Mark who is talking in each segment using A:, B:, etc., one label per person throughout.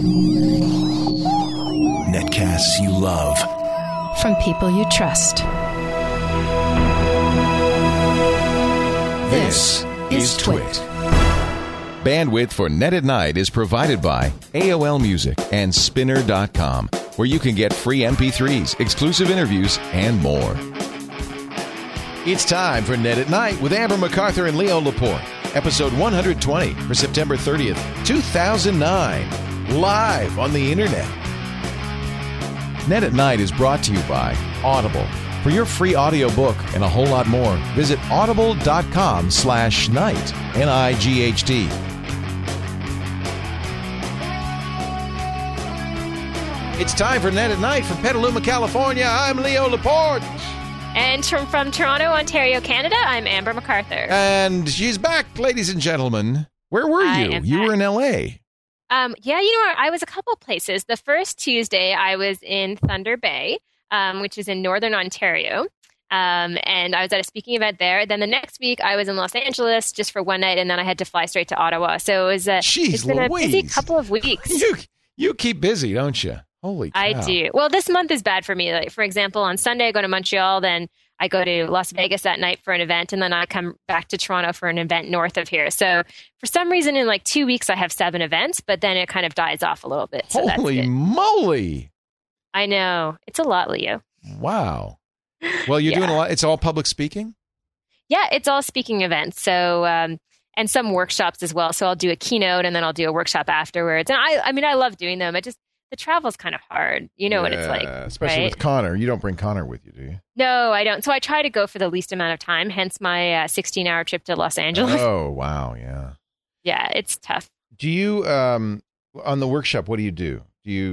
A: Netcasts you love.
B: From people you trust.
A: This is Twit.
C: Bandwidth for Net at Night is provided by AOL Music and Spinner.com, where you can get free MP3s, exclusive interviews, and more. It's time for Net at Night with Amber MacArthur and Leo Laporte, episode 120 for September 30th, 2009, live on the internet. Net at Night is brought to you by Audible. For your free audiobook and a whole lot more, visit audible.com/night, N-I-G-H-T. It's time for Net at Night from Petaluma, California. I'm Leo Laporte.
D: And from Toronto, Ontario, Canada, I'm Amber MacArthur.
C: And she's back, ladies and gentlemen. Where were you? You were in L.A.
D: Yeah, you know what? I was a couple places. The first Tuesday, I was in Thunder Bay, which is in northern Ontario. And I was at a speaking event there. Then the next week, I was in Los Angeles just for one night, and then I had to fly straight to Ottawa. So it was it's been a busy couple of weeks.
C: You keep busy, don't you? Holy cow.
D: I do. Well, this month is bad for me. Like, for example, on Sunday, I go to Montreal, then I go to Las Vegas that night for an event, and then I come back to Toronto for an event north of here. So for some reason, in like 2 weeks, I have 7 events, but then it kind of dies off a little bit. So
C: Holy moly.
D: I know. It's a lot, Leo.
C: Wow. Well, you're doing a lot. It's all public speaking?
D: Yeah, it's all speaking events. So, and some workshops as well. So I'll do a keynote, and then I'll do a workshop afterwards. And I mean, I love doing them. The travel's kind of hard. You know what it's like.
C: Especially with Connor. You don't bring Connor with you, do you?
D: No, I don't. So I try to go for the least amount of time, hence my 16-hour trip to Los Angeles.
C: Oh, wow. Yeah.
D: Yeah, it's tough.
C: Do you, on the workshop, what do you do?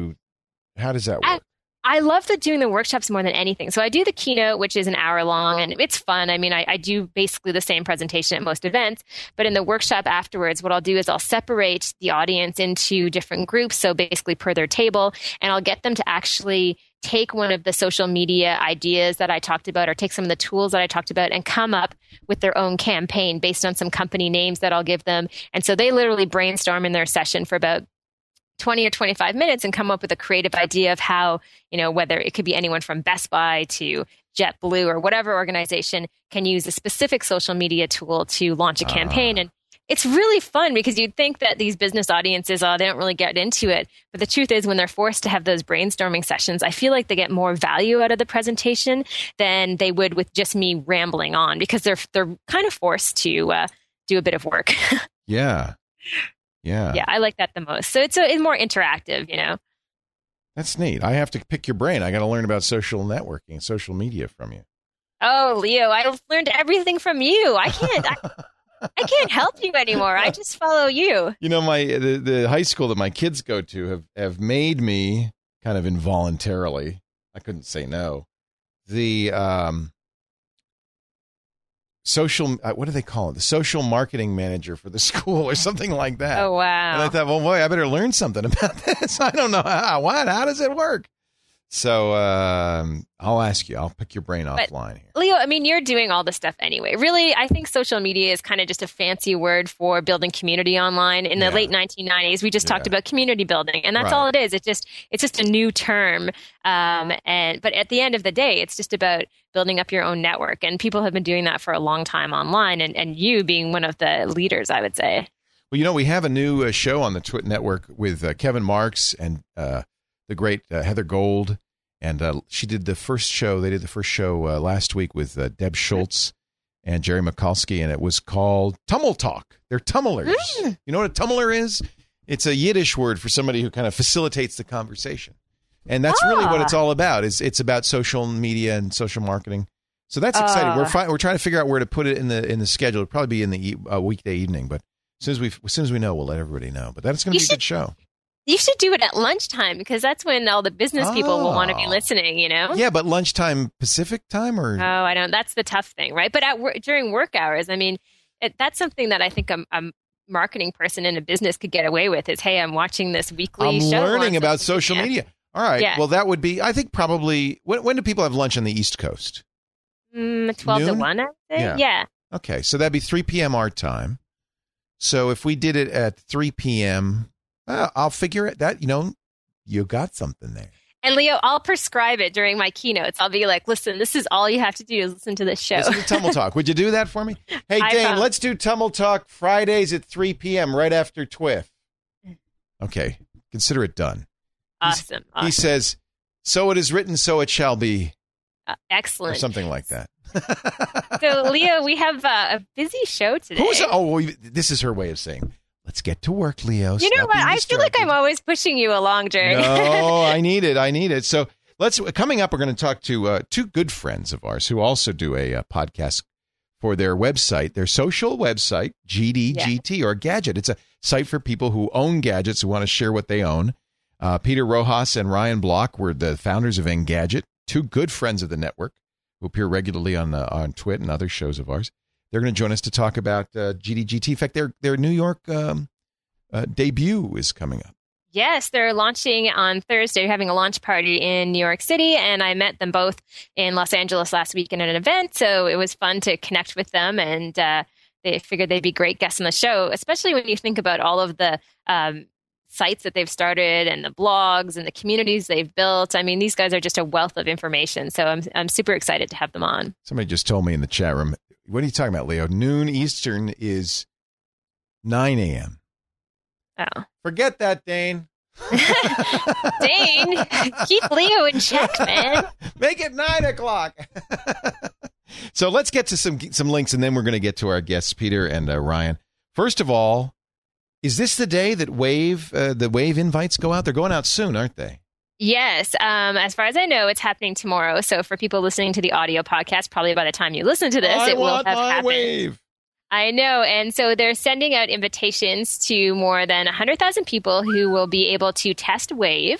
C: How does that work?
D: I love doing the workshops more than anything. So I do the keynote, which is an hour long, and it's fun. I mean, I do basically the same presentation at most events, but in the workshop afterwards, what I'll do is I'll separate the audience into different groups, so basically per their table, and I'll get them to actually take one of the social media ideas that I talked about or take some of the tools that I talked about and come up with their own campaign based on some company names that I'll give them. And so they literally brainstorm in their session for about 20 or 25 minutes and come up with a creative idea of how, whether it could be anyone from Best Buy to JetBlue or whatever organization can use a specific social media tool to launch a campaign. And it's really fun because you'd think that these business audiences, they don't really get into it. But the truth is, when they're forced to have those brainstorming sessions, I feel like they get more value out of the presentation than they would with just me rambling on because they're kind of forced to do a bit of work.
C: Yeah.
D: Yeah, I like that the most. So it's more interactive,
C: That's neat. I have to pick your brain. I got to learn about social networking, social media from you.
D: Oh, Leo, I've learned everything from you. I can't help you anymore. I just follow you.
C: The high school that my kids go to have made me kind of involuntarily. I couldn't say no. The social, what do they call it? The social marketing manager for the school or something like that.
D: Oh, wow.
C: And I thought, well, boy, I better learn something about this. I don't know how. How does it work? So I'll ask you. I'll pick your brain offline here.
D: Leo, I mean, you're doing all this stuff anyway. Really, I think social media is kind of just a fancy word for building community online. In the late 1990s, we just talked about community building, and that's all it is. It's just a new term. But at the end of the day, it's just about building up your own network. And people have been doing that for a long time online, and you being one of the leaders, I would say.
C: Well, we have a new show on the Twit Network with Kevin Marks and the great Heather Gold, and she did the first show. They did the first show last week with Deb Schultz and Jerry Mikulski, and it was called Tummel Talk. They're tumblers. You know what a tumbler is? It's a Yiddish word for somebody who kind of facilitates the conversation, and that's really what it's all about. It's about social media and social marketing. So that's exciting. We're trying to figure out where to put it in the schedule. It'll probably be in the weekday evening, but as soon as we know, we'll let everybody know. But that's going to be a good show.
D: You should do it at lunchtime because that's when all the business people will want to be listening,
C: Yeah, but lunchtime Pacific time or?
D: Oh, I don't. That's the tough thing, right? But during work hours, I mean, that's something that I think a marketing person in a business could get away with is, hey, I'm watching this weekly show.
C: I'm learning about social media. All right. Yeah. Well, that would be, I think probably, when do people have lunch on the East Coast?
D: 12 to 1, I would say. Yeah.
C: Okay. So that'd be 3 p.m. our time. So if we did it at 3 p.m., I'll figure it. That you got something there.
D: And Leo, I'll prescribe it during my keynotes. I'll be like, listen, this is all you have to do is listen to this show.
C: Listen to Tumble Talk. Would you do that for me? Hey, Dane, let's do Tumble Talk Fridays at 3 p.m. right after TWIF. Okay. Consider it done.
D: Awesome.
C: He says, so it is written, so it shall be.
D: Excellent.
C: Or something like that.
D: So, Leo, we have a busy show today.
C: This is her way of saying, let's get to work, Leo.
D: You know what? I feel like I'm always pushing you along, Jerry.
C: No, I need it. So coming up, we're going to talk to two good friends of ours who also do a podcast for their website, their social website, GDGT or Gadget. It's a site for people who own gadgets who want to share what they own. Peter Rojas and Ryan Block were the founders of Engadget, two good friends of the network who appear regularly on Twit and other shows of ours. They're going to join us to talk about GDGT. In fact, their New York debut is coming up.
D: Yes, they're launching on Thursday. They're having a launch party in New York City, and I met them both in Los Angeles last week in an event, so it was fun to connect with them, and they figured they'd be great guests on the show, especially when you think about all of the sites that they've started and the blogs and the communities they've built. I mean, these guys are just a wealth of information, so I'm super excited to have them on.
C: Somebody just told me in the chat room, what are you talking about, Leo? Noon Eastern is 9 a.m.
D: Oh.
C: Forget that, Dane.
D: Dane, keep Leo in check, man.
C: Make it 9 o'clock. So let's get to some links, and then we're going to get to our guests, Peter and Ryan. First of all, is this the day that the Wave invites go out? They're going out soon, aren't they?
D: Yes. As far as I know, it's happening tomorrow. So for people listening to the audio podcast, probably by the time you listen to this, it will have happened.
C: Wave.
D: I know. And so they're sending out invitations to more than 100,000 people who will be able to test Wave.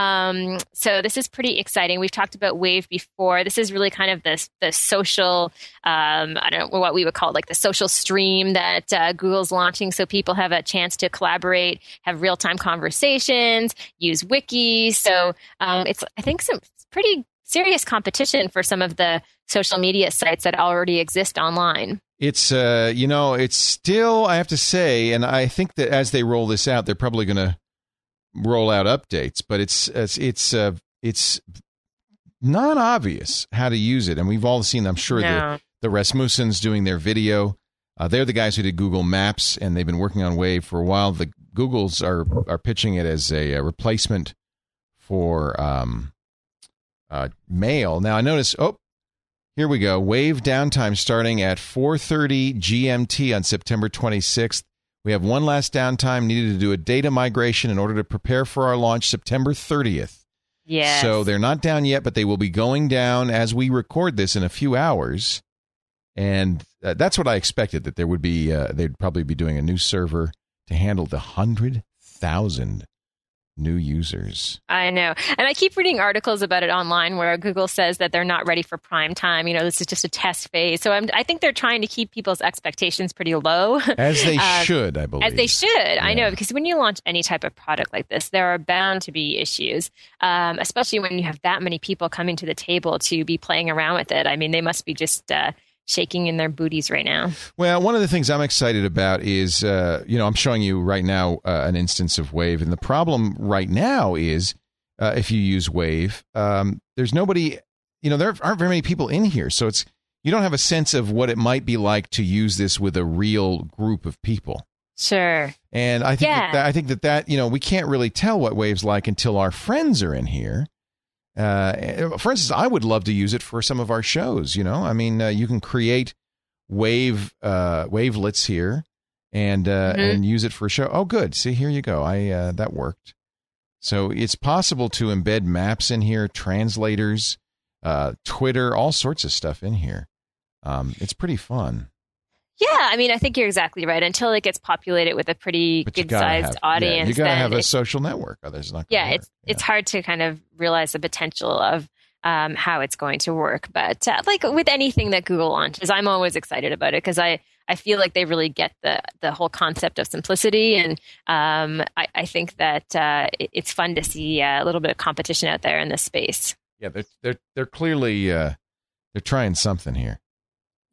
D: So this is pretty exciting. We've talked about Wave before. This is really kind of the social, I don't know what we would call it, like the social stream that Google's launching. So people have a chance to collaborate, have real-time conversations, use wikis. So it's, I think, some pretty serious competition for some of the social media sites that already exist online.
C: It's, it's still, I have to say, and I think that as they roll this out, they're probably going to roll out updates, but it's not obvious how to use it. And we've all seen, I'm sure, the Rasmussens doing their video. They're the guys who did Google Maps, and they've been working on Wave for a while. The Googles are pitching it as a replacement for Mail. Now, I notice, here we go. Wave downtime starting at 4:30 GMT on September 26th. We have one last downtime needed to do a data migration in order to prepare for our launch September 30th.
D: Yes.
C: So they're not down yet, but they will be going down as we record this in a few hours. And that's what I expected, that there would be, they'd probably be doing a new server to handle the 100,000 new users.
D: I know. And I keep reading articles about it online where Google says that they're not ready for prime time. This is just a test phase. So I think they're trying to keep people's expectations pretty low.
C: As they should, I believe.
D: As they should. Yeah. I know, because when you launch any type of product like this, there are bound to be issues, especially when you have that many people coming to the table to be playing around with it. I mean, they must be just shaking in their booties right now.
C: Well, one of the things I'm excited about is, I'm showing you right now an instance of Wave. And the problem right now is if you use Wave, there's nobody, there aren't very many people in here. So you don't have a sense of what it might be like to use this with a real group of people.
D: Sure.
C: And I think that we can't really tell what Wave's like until our friends are in here. For instance, I would love to use it for some of our shows. You can create wavelets here and use it for a show. Oh, good. See, here you go. That worked. So it's possible to embed maps in here, translators, Twitter, all sorts of stuff in here. It's pretty fun.
D: Yeah, I mean, I think you're exactly right. Until it gets populated with a pretty good-sized audience,
C: you got to have a social network. Otherwise, it's not.
D: It's hard to kind of realize the potential of how it's going to work. But like with anything that Google launches, I'm always excited about it because I feel like they really get the whole concept of simplicity, and I think that it's fun to see a little bit of competition out there in this space.
C: Yeah, they're clearly they're trying something here.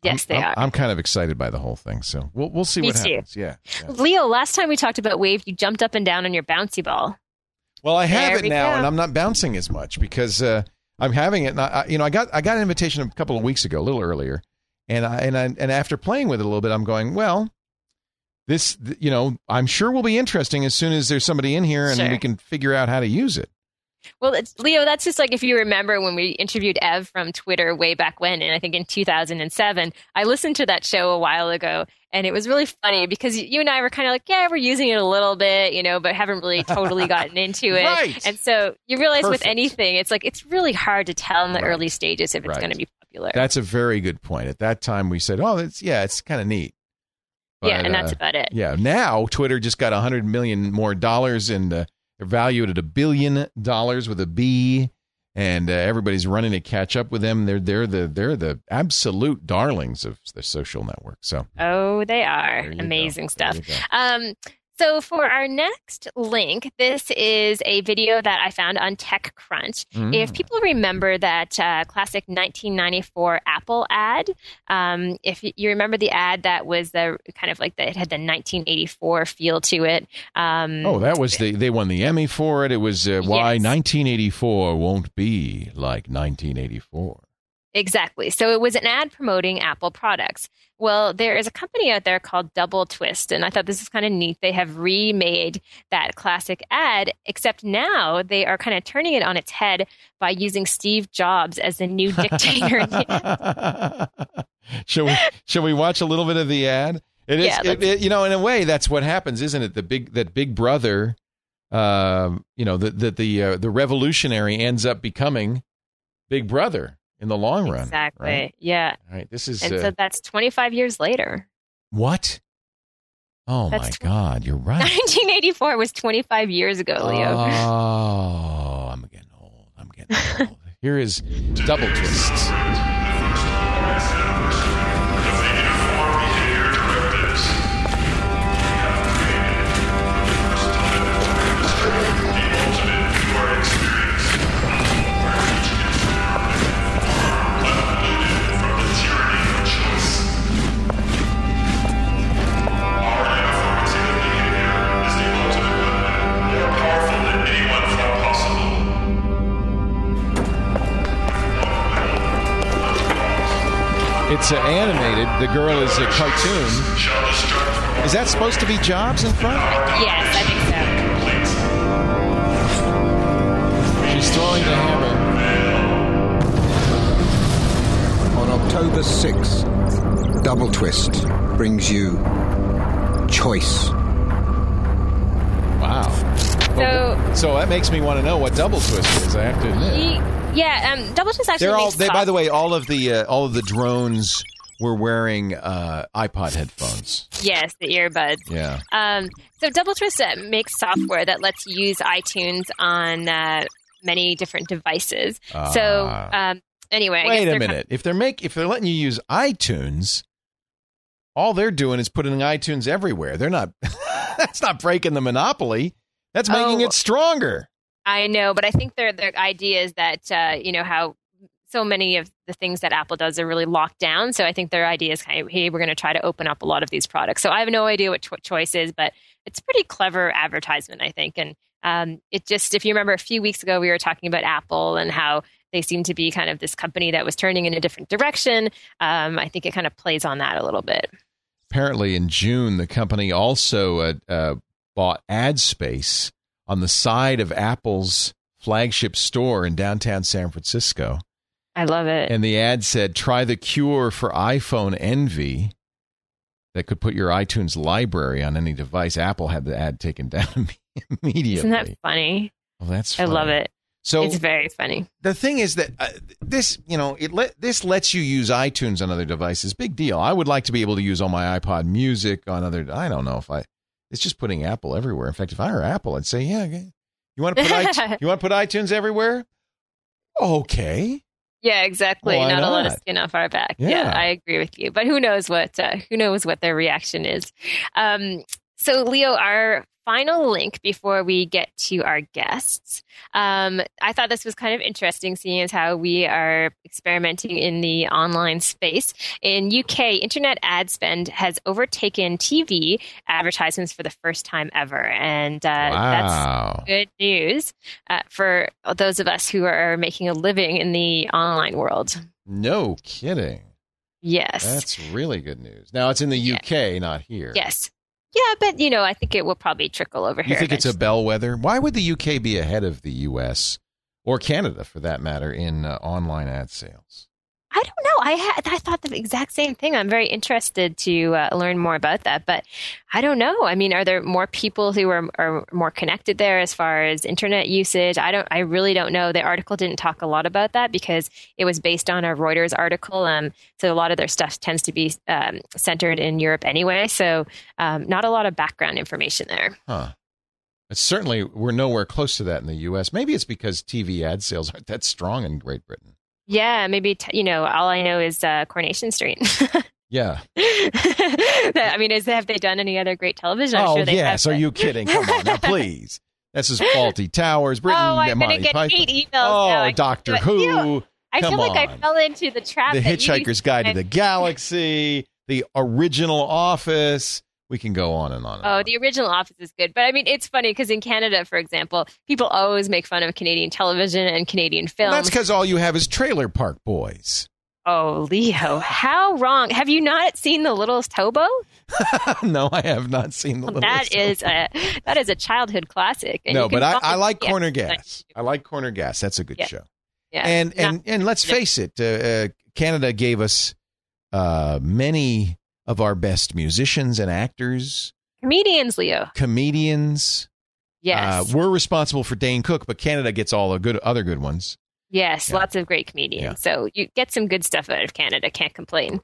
D: Yes, they are.
C: I'm kind of excited by the whole thing, so we'll see what happens. Yeah.
D: Leo, last time we talked about Wave, you jumped up and down on your bouncy ball.
C: Well, I have
D: There
C: it now,
D: we go.
C: and I'm not bouncing as much because I'm having it. And I got an invitation a couple of weeks ago, a little earlier, and after playing with it a little bit, I'm going, well, this, I'm sure will be interesting as soon as there's somebody in here and
D: Sure.
C: we can figure out how to use it.
D: Well, Leo, that's just like if you remember when we interviewed Ev from Twitter way back when, and I think in 2007, I listened to that show a while ago, and it was really funny because you and I were kind of like, yeah, we're using it a little bit, but haven't really totally gotten into it.
C: Right.
D: And so you realize with
C: Perfect.
D: anything, it's like it's really hard to tell in the
C: Right.
D: early stages if it's
C: Right.
D: going to be popular.
C: That's a very good point. At that time, we said, oh, it's kind of neat. But,
D: yeah, and that's about it.
C: Yeah, now Twitter just got $100 million more dollars, and they're valued at $1 billion with a B, and everybody's running to catch up with them. They're the absolute darlings of the social network. So
D: Oh, they are.
C: there you
D: Amazing
C: go.
D: stuff.
C: There you go.
D: So for our next link, this is a video that I found on TechCrunch. If people remember that classic 1994 Apple ad, if you remember the ad that was the kind of like it had the 1984 feel to it.
C: That was they won the Emmy for it. It was why
D: Yes.
C: 1984 won't be like 1984.
D: Exactly. So it was an ad promoting Apple products. Well, there is a company out there called Double Twist, and I thought this is kind of neat. They have remade that classic ad, except now they are kind of turning it on its head by using Steve Jobs as the new dictator.
C: Shall we watch a little bit of the ad? It is,
D: Yeah,
C: in a way, that's what happens, isn't it? That Big Brother, the revolutionary ends up becoming Big Brother in the long run.
D: Exactly.
C: Right?
D: Yeah.
C: All right. This is
D: And so that's 25 years later.
C: what? Oh my
D: That's
C: God! You're right.
D: 1984 was 25 years ago, Leo.
C: Oh, I'm getting old. Here is Double Twist. It's animated. The girl is a cartoon. Is that supposed to be Jobs in front?
D: Yes, I think so.
C: She's throwing the hammer.
E: On October 6th, Double Twist brings you Choice.
C: Wow. So that makes me want to know what Double Twist is. I have to admit.
D: Double Twist actually makes
C: by the way, all of the drones were wearing iPod headphones.
D: Yes, the earbuds.
C: Yeah.
D: So Double Twist makes software that lets you use iTunes on many different devices. Anyway,
C: Wait a minute. If they're letting you use iTunes, all they're doing is putting iTunes everywhere. They're not. That's not breaking the monopoly. That's making it stronger.
D: I know, but I think their idea is that how so many of the things that Apple does are really locked down. So I think their idea is kind of, hey, we're going to try to open up a lot of these products. So I have no idea what Choice is, but it's pretty clever advertisement, I think. And it just, if you remember a few weeks ago, we were talking about Apple and how they seem to be kind of this company that was turning in a different direction. I think it kind of plays on that a little bit.
C: Apparently in June, the company also bought ad space on the side of Apple's flagship store in downtown San Francisco.
D: I love it.
C: And the ad said, try the cure for iPhone envy that could put your iTunes library on any device. Apple had the ad taken down immediately.
D: Isn't that funny?
C: Well, that's funny.
D: I love it.
C: So
D: it's very funny.
C: The thing is that this lets you use iTunes on other devices. Big deal. I would like to be able to use all my iPod music on other. I don't know if it's just putting Apple everywhere. In fact, if I were Apple, I'd say, yeah, okay. You want to put iTunes everywhere? Okay.
D: Yeah, exactly.
C: Why
D: Not a lot of
C: not?
D: skin off our back.
C: Yeah.
D: I agree with you. But who knows what their reaction is. So, Leo, our final link before we get to our guests. I thought this was kind of interesting, seeing as how we are experimenting in the online space. In UK, internet ad spend has overtaken TV advertisements for the first time ever. And that's good news for those of us who are making a living in the online world.
C: No kidding.
D: Yes.
C: That's really good news. Now, it's in the UK, not here.
D: Yes. Yeah, but, I think it will probably trickle over here.
C: You think it's a bellwether? Why would the UK be ahead of the US or Canada, for that matter, in online ad sales?
D: I don't know. I thought the exact same thing. I'm very interested to learn more about that, but I don't know. I mean, are there more people who are more connected there as far as internet usage? I really don't know. The article didn't talk a lot about that because it was based on a Reuters article. So a lot of their stuff tends to be centered in Europe anyway. So not a lot of background information there.
C: Huh. But certainly, we're nowhere close to that in the U.S. Maybe it's because TV ad sales aren't that strong in Great Britain.
D: Yeah, maybe, all I know is Coronation Street.
C: Yeah.
D: I mean, have they done any other great television? I'm sure they
C: yes.
D: have.
C: Are you kidding? Come on, now, please. This is Faulty Towers, Britain,
D: I'm going to get 8 emails now.
C: Doctor Who.
D: I feel like I fell into the trap.
C: The Hitchhiker's Guide to the Galaxy, the original Office. We can go on and on. And on.
D: The original Office is good. But I mean, it's funny because in Canada, for example, people always make fun of Canadian television and Canadian films.
C: Well, that's because all you have is Trailer Park Boys.
D: Oh, Leo, how wrong. Have you not seen The Littlest Hobo?
C: No, I have not seen The Littlest Hobo.
D: That is a childhood classic. And
C: no, but I like Corner Gas. I like Corner Gas. That's a good show. Yeah. And let's face it, Canada gave us many of our best musicians and actors.
D: Comedians, Leo.
C: Comedians.
D: Yes.
C: We're responsible for Dane Cook, but Canada gets all the other good ones.
D: Yes, lots of great comedians. Yeah. So you get some good stuff out of Canada. Can't complain.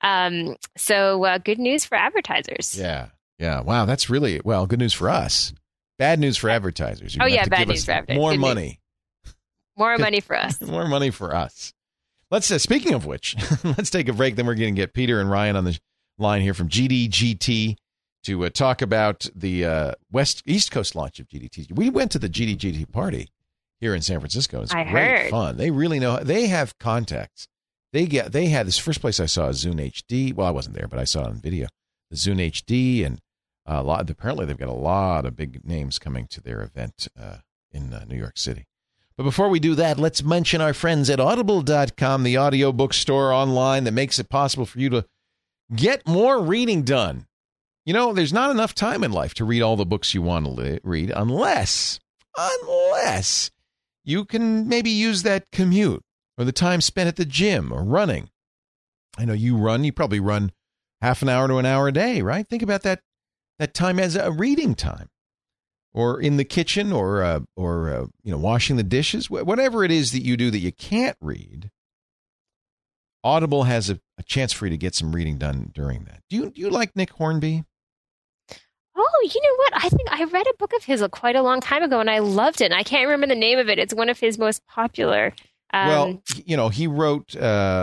D: So good news for advertisers.
C: Yeah. Yeah. Wow. That's really, good news for us. Bad news for advertisers.
D: Bad news for advertisers.
C: More money.
D: More money for us.
C: More money for us. Let's, speaking of which, let's take a break. Then we're going to get Peter and Ryan on the line here from GDGT to talk about the East Coast launch of GDT. We went to the GDGT party here in San Francisco. It's great fun. They really know. They have contacts. They had this first place I saw is Zune HD. Well, I wasn't there, but I saw it on video. The Zune HD, and apparently they've got a lot of big names coming to their event in New York City. But before we do that, let's mention our friends at Audible.com, the audiobook store online that makes it possible for you to get more reading done. There's not enough time in life to read all the books you want to read unless you can maybe use that commute or the time spent at the gym or running. I know you probably run half an hour to an hour a day, right? Think about that time as a reading time, or in the kitchen, or washing the dishes, whatever it is that you do that you can't read. Audible has a chance for you to get some reading done during that. Do you like Nick Hornby?
D: Oh, you know what? I think I read a book of his quite a long time ago, and I loved it. And I can't remember the name of it. It's one of his most popular.
C: He wrote.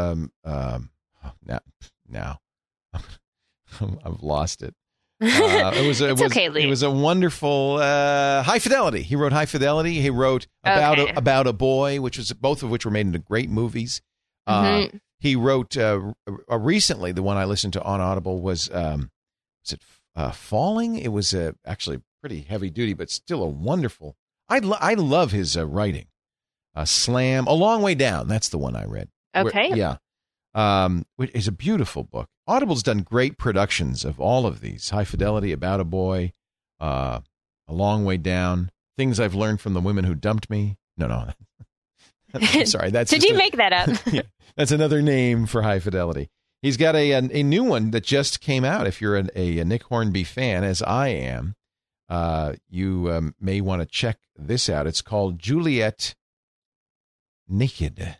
C: Now, I've lost it. It was a wonderful High Fidelity. He wrote High Fidelity. He wrote about a boy, both of which were made into great movies. Mm-hmm. He wrote recently, the one I listened to on Audible was it Falling? It was actually pretty heavy duty, but still a wonderful. I love his writing. Slam, A Long Way Down. That's the one I read.
D: Okay.
C: Which is a beautiful book. Audible's done great productions of all of these. High Fidelity, About a Boy, A Long Way Down, Things I've Learned from the Women Who Dumped Me. No. I'm sorry.
D: Did you make that up?
C: Yeah, that's another name for High Fidelity. He's got a new one that just came out. If you're a Nick Hornby fan, as I am, you may want to check this out. It's called Juliet Naked.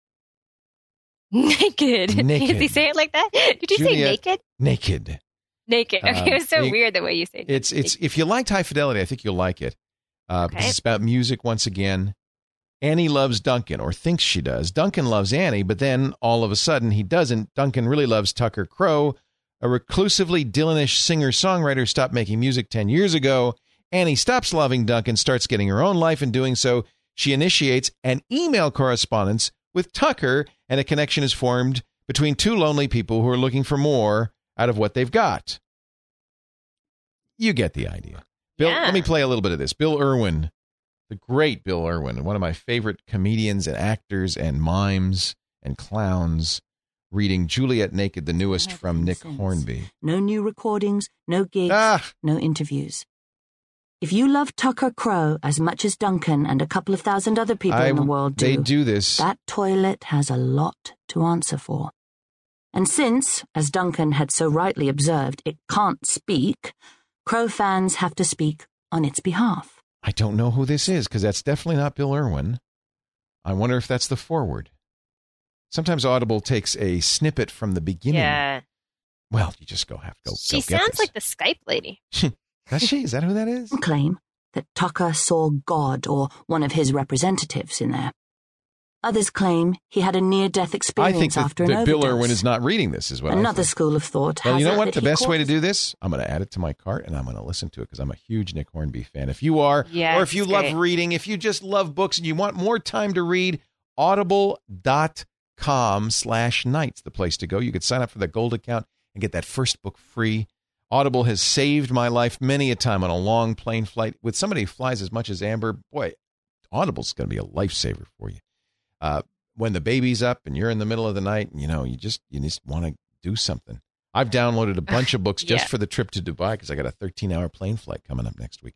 D: Naked. Did he say it like that? Did you say naked?
C: Naked.
D: Okay, it was so weird the way you say it.
C: It's if you liked High Fidelity, I think you'll like it. Because it's about music once again. Annie loves Duncan, or thinks she does. Duncan loves Annie, but then all of a sudden he doesn't. Duncan really loves Tucker Crow. A reclusively Dylanish singer-songwriter stopped making music 10 years ago. Annie stops loving Duncan, starts getting her own life. In doing so, she initiates an email correspondence with Tucker, and a connection is formed between two lonely people who are looking for more out of what they've got. You get the idea. Bill, Let me play a little bit of this. Bill Irwin, the great Bill Irwin, one of my favorite comedians and actors and mimes and clowns, reading Juliet Naked, the newest from Nick Hornby.
F: No new recordings, no gigs, no interviews. If you love Tucker Crow as much as Duncan and a couple of thousand other people in the world do,
C: they do this.
F: That toilet has a lot to answer for. And since, as Duncan had so rightly observed, it can't speak, Crow fans have to speak on its behalf.
C: I don't know who this is, because that's definitely not Bill Irwin. I wonder if that's the foreword. Sometimes Audible takes a snippet from the beginning.
D: Yeah.
C: Well, you just have to go.
D: She sounds like the Skype lady.
C: Does she? Is that who that is?
F: Claim that Tucker saw God or one of his representatives in there. Others claim he had a near-death experience after an overdose.
C: I think that Bill Irwin is not reading this, is what I think.
F: Another school of thought has
C: Well, you know what? The best way to do this, I'm going to add it to my cart, and I'm going to listen to it, because I'm a huge Nick Hornby fan. If you are, or if you love reading, if you just love books and you want more time to read, audible.com/nights, the place to go. You could sign up for the gold account and get that first book free. Audible has saved my life many a time on a long plane flight. With somebody who flies as much as Amber, boy, Audible's going to be a lifesaver for you. When the baby's up and you're in the middle of the night, and, you just want to do something. I've downloaded a bunch of books just for the trip to Dubai, because I got a 13-hour plane flight coming up next week.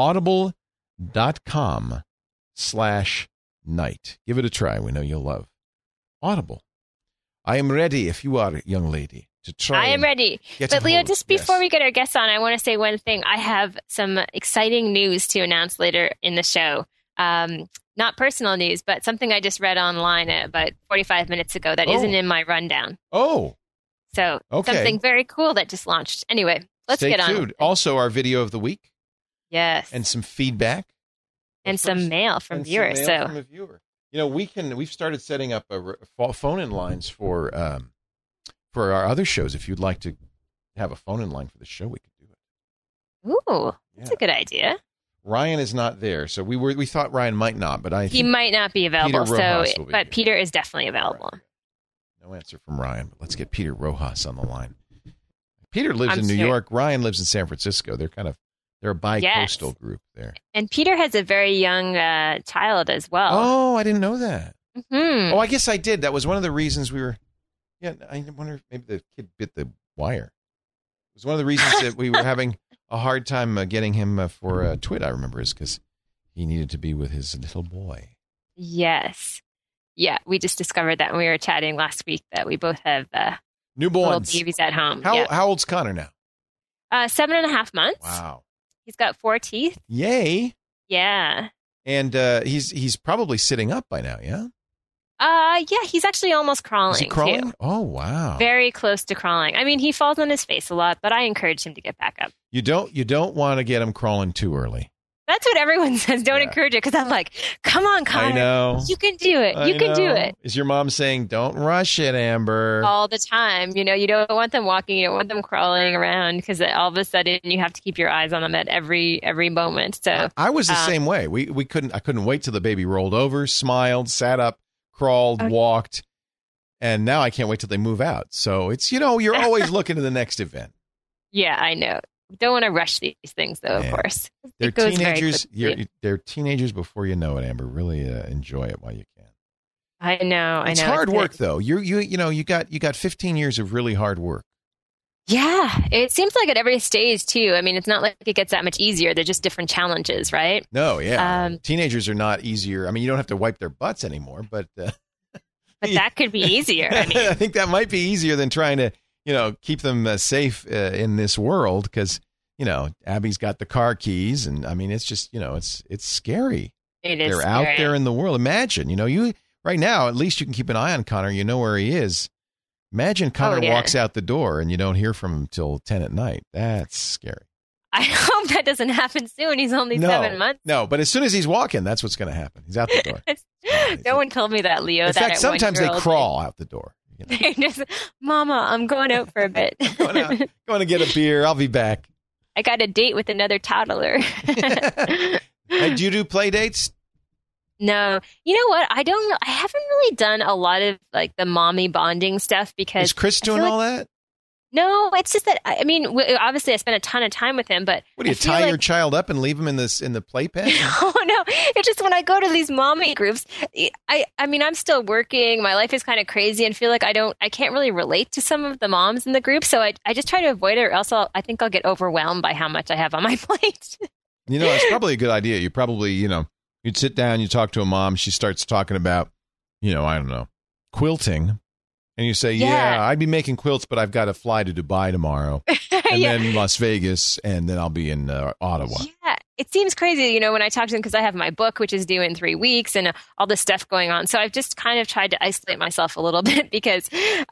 C: Audible.com/night. Give it a try. We know you'll love Audible. I am ready, if you are, young lady, to try.
D: I am ready. But Leo, just before we get our guests on, I want to say one thing. I have some exciting news to announce later in the show. Not personal news, but something I just read online about 45 minutes ago that isn't in my rundown.
C: Oh.
D: So something very cool that just launched. Anyway, let's get on. Stay tuned.
C: Also, our video of the week.
D: Yes.
C: And some feedback.
D: And some mail from viewers.
C: From a viewer. We've started setting up phone-in lines for our other shows. If you'd like to have a phone-in line for the show, we could do it.
D: Ooh, that's a good idea.
C: Ryan is not there, so we thought Ryan might not, but he
D: might not be available. But Peter is definitely available.
C: Right. No answer from Ryan, but let's get Peter Rojas on the line. Peter lives in New York. Ryan lives in San Francisco. They're a bi-coastal group there.
D: And Peter has a very young child as well.
C: Oh, I didn't know that.
D: Mm-hmm.
C: Oh, I guess I did. That was one of the reasons we were. Yeah, I wonder if maybe the kid bit the wire. It was one of the reasons that we were having a hard time getting him for Twit, I remember, is because he needed to be with his little boy.
D: Yes. Yeah, we just discovered that when we were chatting last week that we both have
C: newborns,
D: little babies at home.
C: How old's Connor now?
D: 7.5 months.
C: Wow.
D: He's got 4 teeth.
C: Yay.
D: Yeah.
C: And he's probably sitting up by now, yeah?
D: Yeah, he's actually almost crawling.
C: Is he crawling?
D: Too.
C: Oh, wow.
D: Very close to crawling. I mean, he falls on his face a lot, but I encourage him to get back up.
C: You don't want to get him crawling too early.
D: That's what everyone says. Don't encourage it, because I'm like, come on, Connor.
C: I know.
D: You can do it. You can do it.
C: Is your mom saying, don't rush it, Amber?
D: All the time. You don't want them walking. You don't want them crawling around, because all of a sudden you have to keep your eyes on them at every moment. So
C: I was the same way. I couldn't wait till the baby rolled over, smiled, sat up, crawled, walked, and now I can't wait till they move out. So it's, you're always looking to the next event.
D: Yeah, I know. Don't want to rush these things, though, of course.
C: They're teenagers. They're teenagers before you know it, Amber. Really enjoy it while you can.
D: I know.
C: It's hard work, though. You got 15 years of really hard work.
D: Yeah, it seems like at every stage, too. I mean, it's not like it gets that much easier. They're just different challenges, right?
C: No, yeah. Teenagers are not easier. I mean, you don't have to wipe their butts anymore, but...
D: but that could be easier. I mean,
C: I think that might be easier than trying to, keep them safe in this world, because, Abby's got the car keys, and I mean, it's just, it's scary.
D: It is.
C: They're
D: scary.
C: out there in the world. Imagine, you right now, at least you can keep an eye on Connor. You know where he is. Imagine Connor walks out the door and you don't hear from him till 10 at night. That's scary.
D: I hope that doesn't happen soon. He's only 7 months.
C: No, but as soon as he's walking, that's what's going to happen. He's out the door.
D: No one told me that, Leo.
C: In fact, sometimes they crawl out the door. You know?
D: Just, Mama, I'm going out for a bit.
C: Going to get a beer. I'll be back.
D: I got a date with another toddler.
C: Hey, do you do play dates?
D: No, you know what? I haven't really done a lot of like the mommy bonding stuff because
C: Is Chris doing all that?
D: No, it's just that I mean, obviously, I spent a ton of time with him, but
C: What do you tie your child up and leave him in the playpen?
D: Oh no! It's just when I go to these mommy groups, I mean, I'm still working. My life is kind of crazy, and feel like I can't really relate to some of the moms in the group. So I just try to avoid it, or else I think I'll get overwhelmed by how much I have on my plate.
C: You know, it's probably a good idea. You probably, you'd sit down, you talk to a mom. She starts talking about, I don't know, quilting. And you say, yeah, I'd be making quilts, but I've got to fly to Dubai tomorrow and then Las Vegas, and then I'll be in Ottawa.
D: Yeah, it seems crazy, when I talk to them because I have my book, which is due in 3 weeks and all this stuff going on. So I've just kind of tried to isolate myself a little bit because,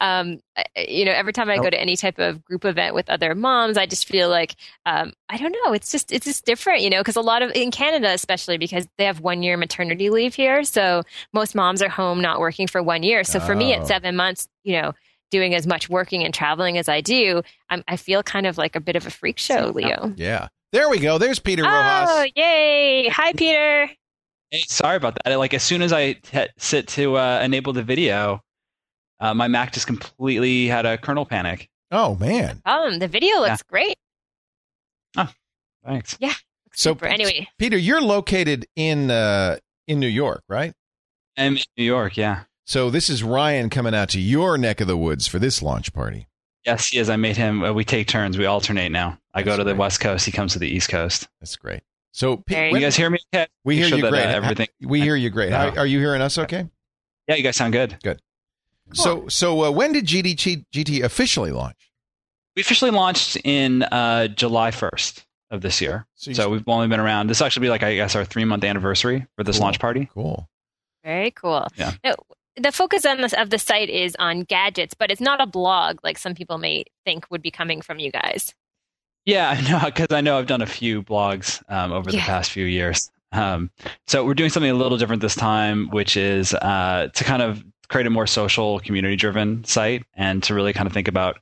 D: every time I go to any type of group event with other moms, I just feel like, I don't know, it's just different, because a lot of, in Canada especially, because they have 1 year maternity leave here. So most moms are home not working for 1 year. So for me at 7 months, doing as much working and traveling as I do, I feel kind of like a bit of a freak show, Leo.
C: Yeah. There we go. There's Peter Rojas.
D: Oh, yay. Hi, Peter.
G: Hey, sorry about that. Like, as soon as I sit to enable the video, my Mac just completely had a kernel panic.
C: Oh, man.
D: The video looks great.
G: Oh, thanks.
D: Yeah. Super. Anyway.
C: Peter, you're located in New York, right?
G: I'm in New York, yeah.
C: So this is Ryan coming out to your neck of the woods for this launch party.
G: Yes, he is. I made him. We take turns. We alternate now. I go to the West Coast. He comes to the East Coast.
C: That's great. So,
G: you guys hear me okay?
C: We hear you great.
G: Everything.
C: We hear you great. Are you hearing us okay?
G: Yeah, you guys sound good.
C: Good. Cool. So when did GT officially launch?
G: We officially launched in July 1st of this year. So we've only been around. This will actually be like, I guess, our 3-month anniversary for this launch party.
C: Cool.
D: Very cool.
G: Yeah.
D: Now, the focus of the site is on gadgets, but it's not a blog like some people may think would be coming from you guys.
G: Yeah, I know, because I know I've done a few blogs over the past few years. So we're doing something a little different this time, which is to kind of create a more social, community-driven site and to really kind of think about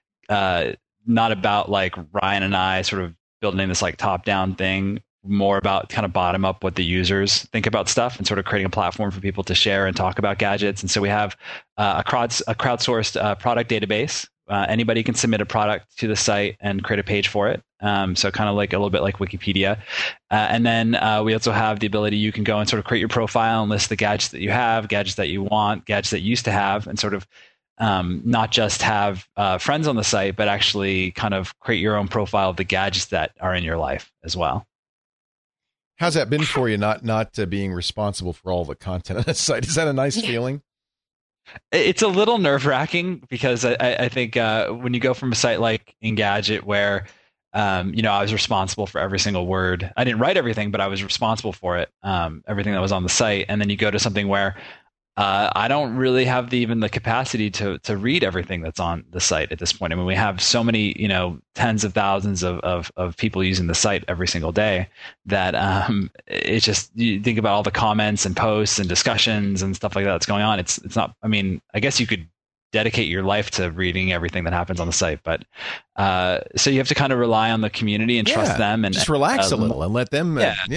G: not about like Ryan and I sort of building this like top-down thing, more about kind of bottom up what the users think about stuff and sort of creating a platform for people to share and talk about gadgets. And so we have a crowdsourced product database. Anybody can submit a product to the site and create a page for it. So kind of like a little bit like Wikipedia. And then we also have the ability, you can go and sort of create your profile and list the gadgets that you have, gadgets that you want, gadgets that you used to have, and sort of not just have friends on the site, but actually kind of create your own profile of the gadgets that are in your life as well.
C: How's that been for you, not being responsible for all the content on the site? Is that a nice feeling?
G: It's a little nerve-wracking because I think when you go from a site like Engadget where, I was responsible for every single word. I didn't write everything, but I was responsible for it, everything that was on the site. And then you go to something where I don't really have even the capacity to read everything that's on the site at this point. I mean, we have so many, tens of thousands of people using the site every single day that it's just, you think about all the comments and posts and discussions and stuff like that that's going on. It's not, I mean, I guess you could dedicate your life to reading everything that happens on the site, but so you have to kind of rely on the community and trust them and
C: just relax a little and let them.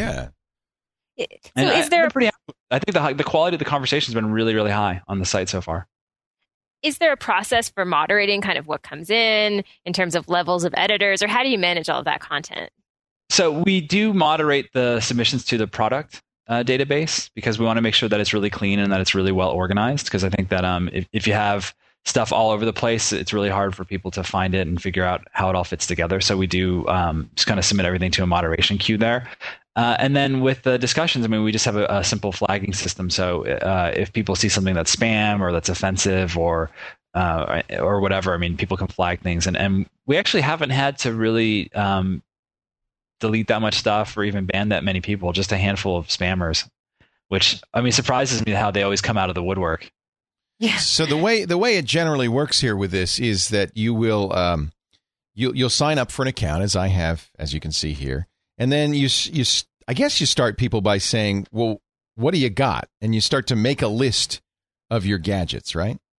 D: So is there?
G: I think the quality of the conversation has been really, really high on the site so far.
D: Is there a process for moderating kind of what comes in terms of levels of editors, or how do you manage all of that content?
G: So we do moderate the submissions to the product database because we want to make sure that it's really clean and that it's really well organized. Because I think that if you have stuff all over the place, it's really hard for people to find it and figure out how it all fits together. So we do just kind of submit everything to a moderation queue there. And then with the discussions, I mean, we just have a simple flagging system. So if people see something that's spam or that's offensive or whatever, I mean, people can flag things. And we actually haven't had to really delete that much stuff or even ban that many people, just a handful of spammers, which, I mean, surprises me how they always come out of the woodwork.
D: Yeah.
C: So the way it generally works here with this is that you will you'll sign up for an account, as I have, as you can see here. And then I guess you start people by saying, well, what do you got? And you start to make a list of your gadgets, right?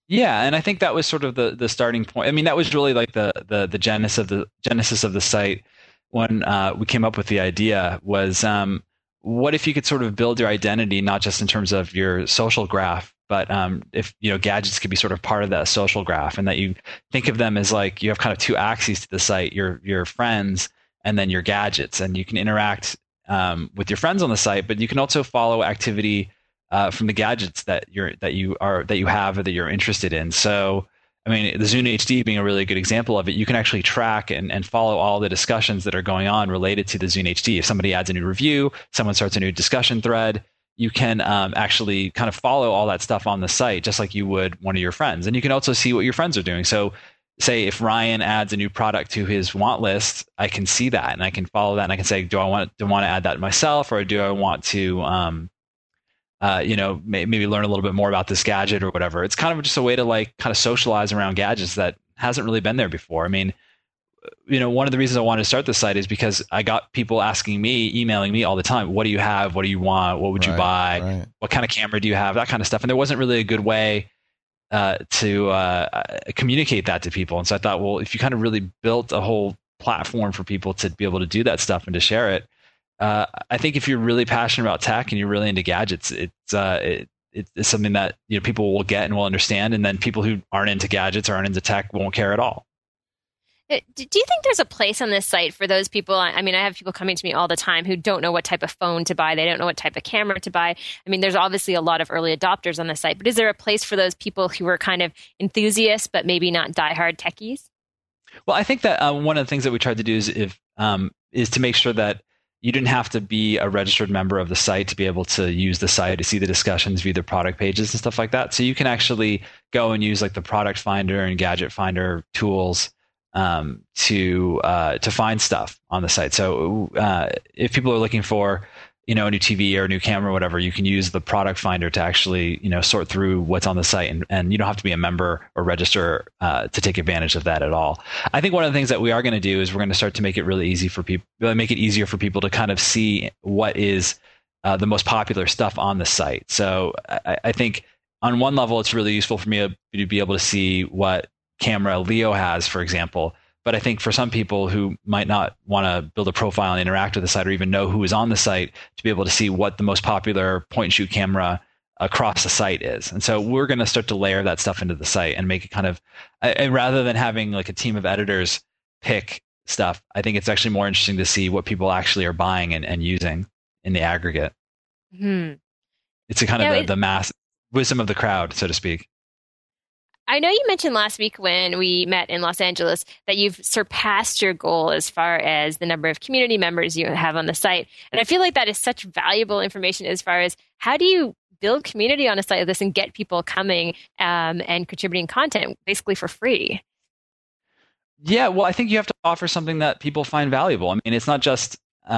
G: Yeah, and I think that was sort of the starting point. I mean, that was really like the genesis of the site when we came up with the idea was what if you could sort of build your identity not just in terms of your social graph, but if gadgets could be sort of part of that social graph, and that you think of them as like you have kind of two axes to the site, your friends and then your gadgets, and you can interact with your friends on the site, but you can also follow activity from the gadgets that you have or that you're interested in. So, I mean, the Zune HD being a really good example of it, you can actually track and follow all the discussions that are going on related to the Zune HD. If somebody adds a new review, someone starts a new discussion thread, you can actually kind of follow all that stuff on the site, just like you would one of your friends. And you can also see what your friends are doing. So say if Ryan adds a new product to his want list, I can see that and I can follow that, and I can say, do I want to add that myself, or do I want to maybe learn a little bit more about this gadget or whatever. It's kind of just a way to like kind of socialize around gadgets that hasn't really been there before. I mean, one of the reasons I wanted to start this site is because I got people emailing me all the time, what do you have? What do you want? What would you buy? Right. What kind of camera do you have? That kind of stuff. And there wasn't really a good way to communicate that to people. And so I thought, well, if you kind of really built a whole platform for people to be able to do that stuff and to share it, I think if you're really passionate about tech and you're really into gadgets, it's something that people will get and will understand, and then people who aren't into gadgets or aren't into tech won't care at all.
D: Do you think there's a place on this site for those people? I mean, I have people coming to me all the time who don't know what type of phone to buy. They don't know what type of camera to buy. I mean, there's obviously a lot of early adopters on the site, but is there a place for those people who are kind of enthusiasts but maybe not diehard techies?
G: Well, I think that one of the things that we tried to do is to make sure that you didn't have to be a registered member of the site to be able to use the site, to see the discussions, view the product pages and stuff like that. So you can actually go and use like the product finder and gadget finder tools to find stuff on the site. So if people are looking for a new TV or a new camera or whatever, you can use the product finder to actually sort through what's on the site, and you don't have to be a member or register to take advantage of that at all. I think one of the things that we are going to do is we're going to start to make it really easy for people, make it easier for people to kind of see what is the most popular stuff on the site. So I think on one level, it's really useful for me to be able to see what camera Leo has, for example. But I think for some people who might not want to build a profile and interact with the site or even know who is on the site, to be able to see what the most popular point and shoot camera across the site is. And so we're going to start to layer that stuff into the site and make it kind of, rather than having like a team of editors pick stuff, I think it's actually more interesting to see what people actually are buying and using in the aggregate. Mm-hmm. It's a kind of the mass wisdom of the crowd, so to speak.
D: I know you mentioned last week when we met in Los Angeles that you've surpassed your goal as far as the number of community members you have on the site. And I feel like that is such valuable information as far as how do you build community on a site like this and get people coming and contributing content basically for free?
G: Yeah, well, I think you have to offer something that people find valuable. I mean, it's not just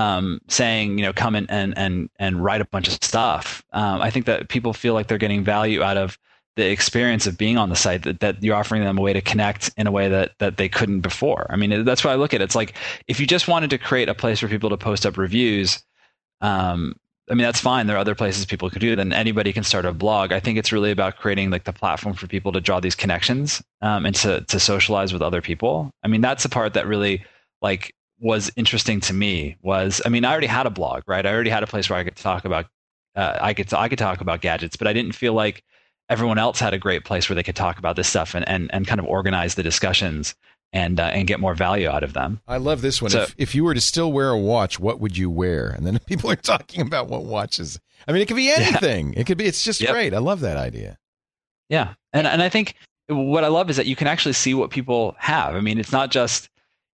G: saying, come and write a bunch of stuff. I think that people feel like they're getting value out of the experience of being on the site, that you're offering them a way to connect in a way that they couldn't before. I mean, that's what I look at. It's like, if you just wanted to create a place for people to post up reviews, I mean, that's fine. There are other places people could do it, and anybody can start a blog. I think it's really about creating like the platform for people to draw these connections and to socialize with other people. I mean, that's the part that really like was interesting to me was, I mean, I already had a blog, right? I already had a place where I could talk about, I could talk about gadgets, but I didn't feel like everyone else had a great place where they could talk about this stuff and kind of organize the discussions and get more value out of them.
C: I love this one. So, if you were to still wear a watch, what would you wear? And then people are talking about what watches. I mean, it could be anything. Yeah. It's just great. I love that idea.
G: Yeah. And I think what I love is that you can actually see what people have. I mean, it's not just,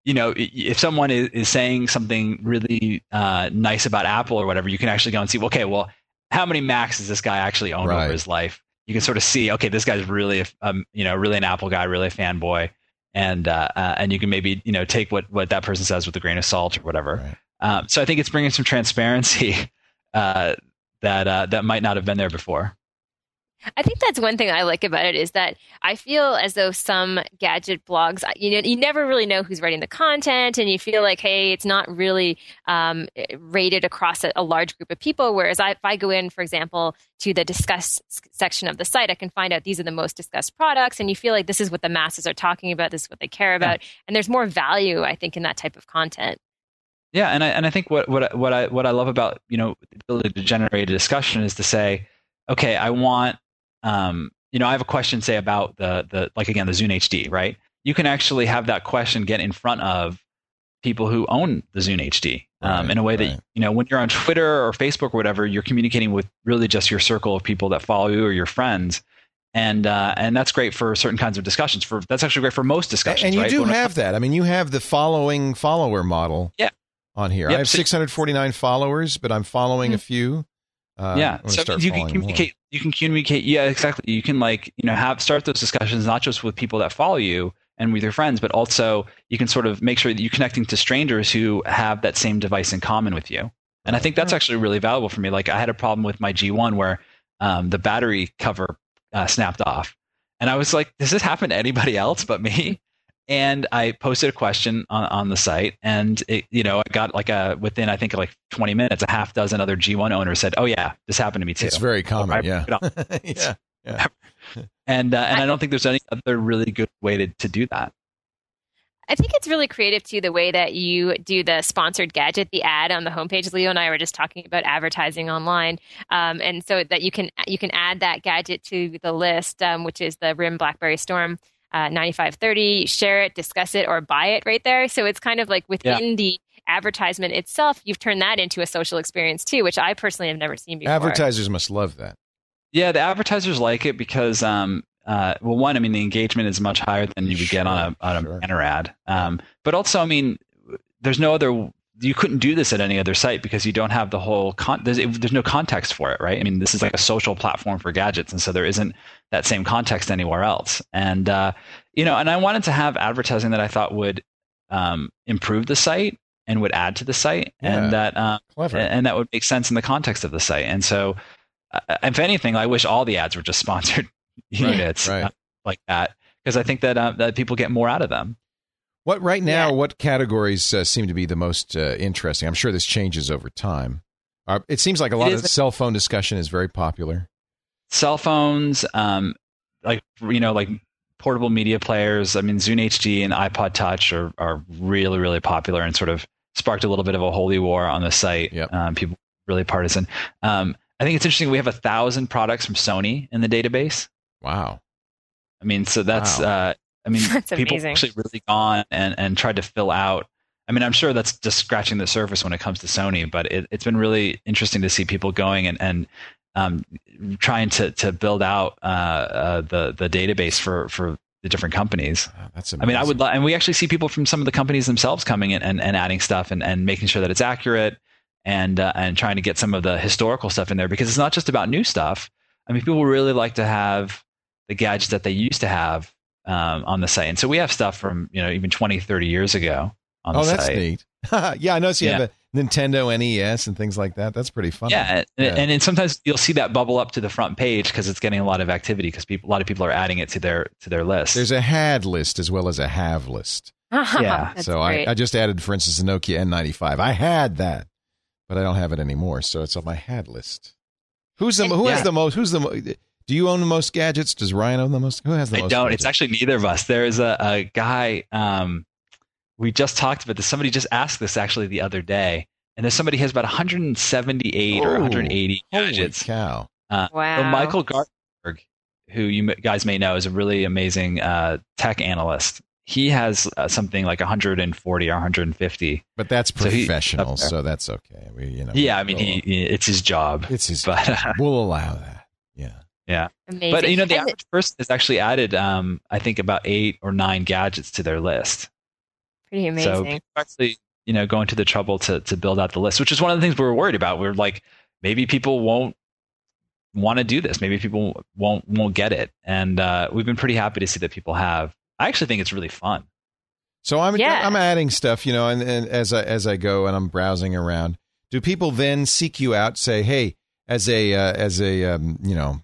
G: if someone is saying something really nice about Apple or whatever, you can actually go and see, okay, well, how many Macs does this guy actually own over his life? You can sort of see, okay, this guy's really, really an Apple guy, really a fanboy, and you can maybe, take what that person says with a grain of salt or whatever. Right. So I think it's bringing some transparency that might not have been there before.
D: I think that's one thing I like about it is that I feel as though some gadget blogs, you never really know who's writing the content, and you feel like, hey, it's not really rated across a large group of people. Whereas if I go in, for example, to the discuss section of the site, I can find out these are the most discussed products, and you feel like this is what the masses are talking about, this is what they care about, and there's more value, I think, in that type of content.
G: Yeah, and I think what I love about the ability to generate a discussion is to say, okay, I want I have a question, say, about the Zune HD, right? You can actually have that question get in front of people who own the Zune HD in a way that, when you're on Twitter or Facebook or whatever, you're communicating with really just your circle of people that follow you or your friends. And that's great for certain kinds of discussions. That's actually great for most discussions.
C: And you
G: right?
C: do have that. I mean, you have the following follower model on here. Yep. I have 649 followers, but I'm following a few.
G: So you can communicate. You can communicate. Yeah, exactly. You can start those discussions not just with people that follow you and with your friends, but also you can sort of make sure that you're connecting to strangers who have that same device in common with you. And I think that's actually really valuable for me. Like, I had a problem with my G1 where the battery cover snapped off, and I was like, does this happen to anybody else but me? And I posted a question on the site, and I got within, I think, 20 minutes, a half dozen other G1 owners said, "Oh yeah, this happened to me too."
C: It's very common, yeah.
G: And I don't think there's any other really good way to do that.
D: I think it's really creative too, the way that you do the sponsored gadget, the ad on the homepage. Leo and I were just talking about advertising online, and so that you can add that gadget to the list, which is the RIM BlackBerry Storm 9530, share it, discuss it, or buy it right there. So it's kind of like within the advertisement itself, you've turned that into a social experience too, which I personally have never seen before.
C: Advertisers must love that. Yeah,
G: the advertisers like it because, one, I mean, the engagement is much higher than you would get on a banner ad. But also, I mean, there's no other. You couldn't do this at any other site because you don't have the whole there's no context for it, right? I mean, this is like a social platform for gadgets, and so there isn't that same context anywhere else. And and I wanted to have advertising that I thought would improve the site and would add to the site, and that and that would make sense in the context of the site. And so, if anything, I wish all the ads were just sponsored units like that, because I think that people get more out of them.
C: What categories seem to be the most interesting? I'm sure this changes over time. It seems like a lot of cell phone discussion is very popular.
G: Cell phones, like portable media players. I mean, Zune HD and iPod Touch are really, really popular and sort of sparked a little bit of a holy war on the site. Yep. People really partisan. I think it's interesting. We have 1,000 products from Sony in the database.
C: Wow.
G: I mean, so that's.
D: That's
G: people
D: amazing.
G: Actually really gone and tried to fill out. I mean, I'm sure that's just scratching the surface when it comes to Sony, but it's been really interesting to see people going and trying to build out the database for the different companies.
C: Wow, that's amazing.
G: I mean, and we actually see people from some of the companies themselves coming in and adding stuff and making sure that it's accurate and trying to get some of the historical stuff in there, because it's not just about new stuff. I mean, people really like to have the gadgets that they used to have on the site. And so we have stuff from, even 20, 30 years ago on the site. Oh, that's
C: neat. Yeah, I noticed you have a Nintendo NES and things like that. That's pretty fun.
G: Yeah, and then sometimes you'll see that bubble up to the front page because it's getting a lot of activity because a lot of people are adding it to their list.
C: There's a had list as well as a have list.
G: Yeah.
C: So I just added, for instance, the Nokia N95. I had that, but I don't have it anymore. So it's on my had list. Who has the most? Do you own the most gadgets? Does Ryan own the most? Who has the most?
G: I don't.
C: Gadgets?
G: It's actually neither of us. There is a guy. We just talked about this. Somebody just asked this actually the other day, and there's somebody who has about 178 or 180 gadgets.
C: Holy cow!
D: Wow.
G: So Michael Gartenberg, who you guys may know, is a really amazing tech analyst. He has something like 140 or 150.
C: But that's professional, so that's okay.
G: Yeah, I mean, it's his job.
C: We'll allow that. Yeah.
G: Yeah.
D: Amazing.
G: But, the average person has actually added, I think, about 8 or 9 gadgets to their list.
D: Pretty amazing.
G: So people actually, going to the trouble to build out the list, which is one of the things we were worried about. We're like, maybe people won't want to do this. Maybe people won't get it. And we've been pretty happy to see that people have. I actually think it's really fun.
C: So I'm adding stuff, and as I go and I'm browsing around, do people then seek you out, say, hey, as a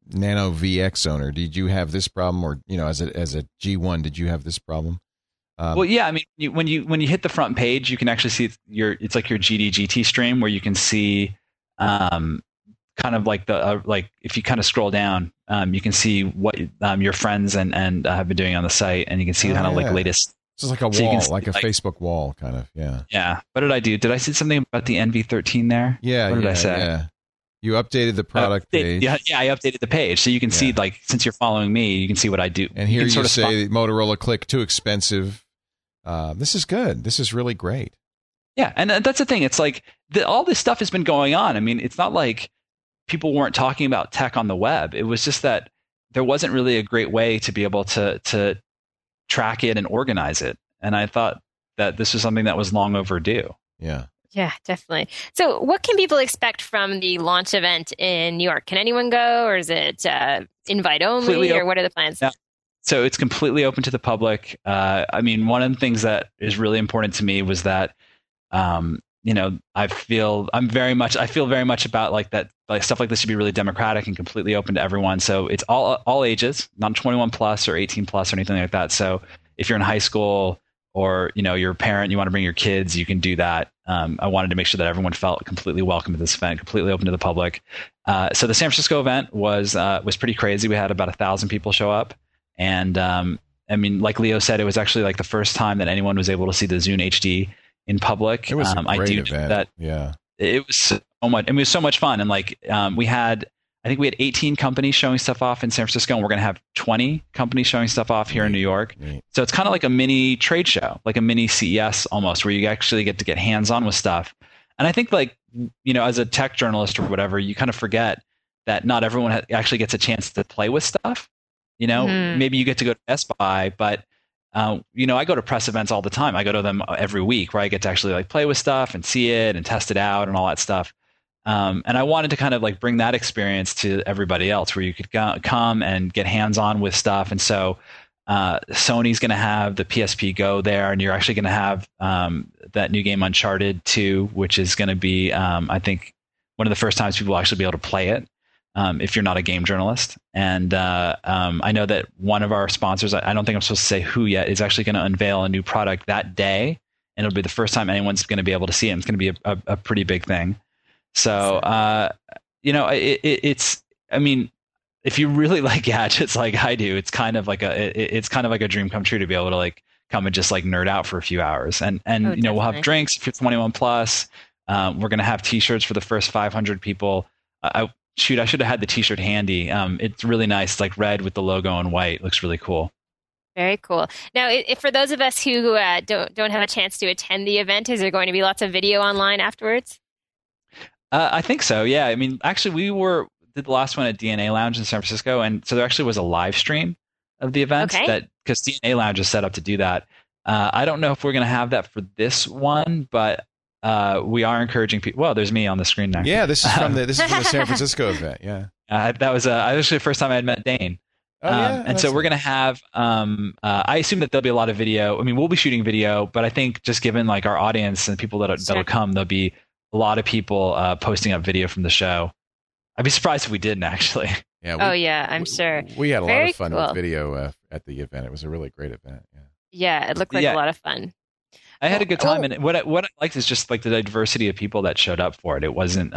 C: Nano VX owner, did you have this problem, or as a G1, did you have this problem?
G: Well, yeah. I mean, when you hit the front page, you can actually see it's like your GD/GT stream, where you can see kind of like the like if you kind of scroll down, you can see what your friends and have been doing on the site, and you can see kind of like latest.
C: So it's like a wall, like a Facebook wall, kind of. Yeah.
G: Yeah. What did I do? Did I say something about the NV13 there?
C: Yeah.
G: What did I say?
C: Yeah. You updated the product page.
G: Yeah, I updated the page, so you can see, like, since you're following me, you can see what I do.
C: And here you say Motorola Click too expensive. This is good. This is really great.
G: Yeah, and that's the thing. It's like all this stuff has been going on. I mean, it's not like people weren't talking about tech on the web. It was just that there wasn't really a great way to be able to track it and organize it. And I thought that this was something that was long overdue.
C: Yeah.
D: Yeah, definitely. So what can people expect from the launch event in New York? Can anyone go, or is it invite only, or what are the plans?
G: Yeah. So it's completely open to the public. I mean, one of the things that is really important to me was that, I feel very much about like that, like stuff like this should be really democratic and completely open to everyone. So it's all ages, not 21 plus or 18 plus or anything like that. So if you're in high school or, you're a parent, you want to bring your kids, you can do that. I wanted to make sure that everyone felt completely welcome at this event, completely open to the public. So the San Francisco event was pretty crazy. We had about 1,000 people show up. And I mean, like Leo said, it was actually like the first time that anyone was able to see the Zune HD in public.
C: It was a great event. Yeah.
G: It was so much. It was so much fun. And like I think we had 18 companies showing stuff off in San Francisco, and we're going to have 20 companies showing stuff off here in New York. So it's kind of like a mini trade show, like a mini CES almost, where you actually get to get hands-on with stuff. And I think like, as a tech journalist or whatever, you kind of forget that not everyone actually gets a chance to play with stuff. Maybe you get to go to Best Buy, but I go to press events all the time. I go to them every week where I get to actually like play with stuff and see it and test it out and all that stuff. And I wanted to kind of like bring that experience to everybody else, where you could come and get hands-on with stuff. And so Sony's going to have the PSP Go there, and you're actually going to have that new game Uncharted 2, which is going to be, I think, one of the first times people will actually be able to play it if you're not a game journalist. And I know that one of our sponsors, I don't think I'm supposed to say who yet, is actually going to unveil a new product that day, and it'll be the first time anyone's going to be able to see it. It's going to be a pretty big thing. So, it's, I mean, if you really like gadgets like I do, it's kind of like a dream come true to be able to like come and just like nerd out for a few hours. And we'll have drinks if you're 21 plus. We're going to have t-shirts for the first 500 people. I should have had the t-shirt handy. It's really nice. It's like red with the logo in white. Looks really cool.
D: Very cool. Now, for those of us who don't have a chance to attend the event, is there going to be lots of video online afterwards?
G: I think so. Yeah. I mean, actually, did the last one at DNA Lounge in San Francisco, and so there actually was a live stream of the event because DNA Lounge is set up to do that. I don't know if we're going to have that for this one, but we are encouraging people. Well, there's me on the screen now.
C: Yeah, this is from the San Francisco event. Yeah,
G: that was actually the first time I had met Dane. And so we're going to have, I assume that there'll be a lot of video. I mean, we'll be shooting video, but I think just given like our audience and people that'll come, there'll be a lot of people posting up video from the show. I'd be surprised if we didn't actually.
C: Yeah.
D: I'm sure.
C: We had a lot of fun with video at the event. It was a really great event.
D: Yeah, it looked like a lot of fun.
G: I had a good time, and what I liked is just like the diversity of people that showed up for it. It wasn't.